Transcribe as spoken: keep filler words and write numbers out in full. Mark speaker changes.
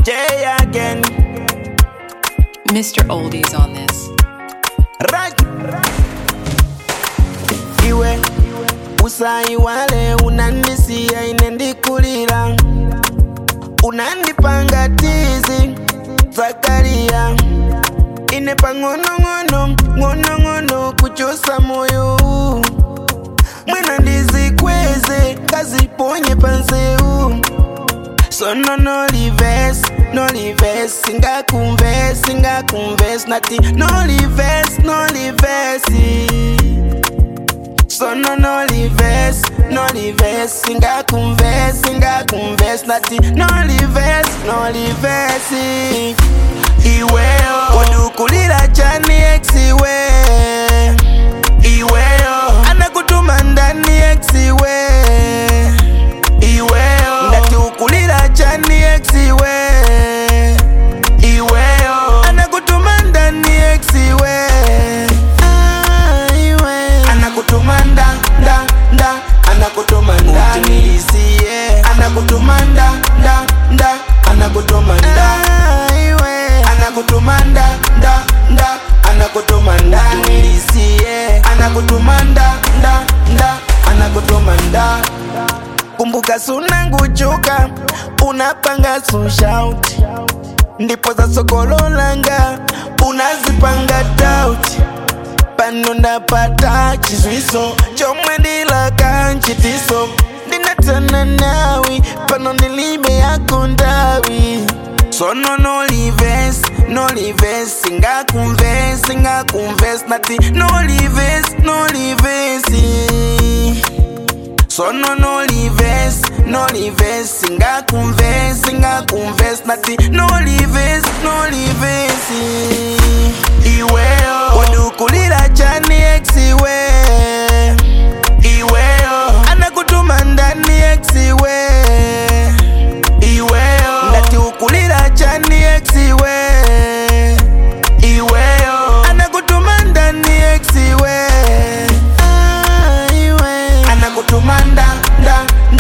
Speaker 1: J again.
Speaker 2: Mister Oldies on this.
Speaker 1: Right. Iwe usai wale unanisia inendikulira, unandipanga tizi Zakaria inepa ngono ngono ngono ngono kuchosa moyo mwena ndizi kweze kazi ponye panseu. So no no lives, no lives, singa converse, singa converse, nati no lives, no lives. So no no lives, no lives, singa converse, singa converse, nati no lives, no lives. Iweo, wadukulira chani exiwe. Iweo, anakutuma ndani exiwe. Iweo, ndati ukulira chani exiwe. Iweo, anakutuma ndani exiwe. Ah, iwe, anakutuma nda, nda, nda, anakutuma ndani isiye. Anakutuma nda, nda, nda, anakutuma nda. Ah, iwe, anakutuma nda, nda, nda, anakutuma ndani isiye. Anakutuma nda, nda, nda, anakutuma nda. Kumbuka suna nguchuka, unapanga so shout. Ndipo za sokolo langa, unazipanga doubt. Pano ndapata chizwiso, chomwe ndila kanchitiso. Ndinatana nawi, pano nilime yako ndawi. So no no lives, no lives, singa converse, singa converse, nati no lives, no lives. So no no lives, no lives, singa converse, singa converse, nati no lives, no lives. Iweo, wadukulira chani exiwe.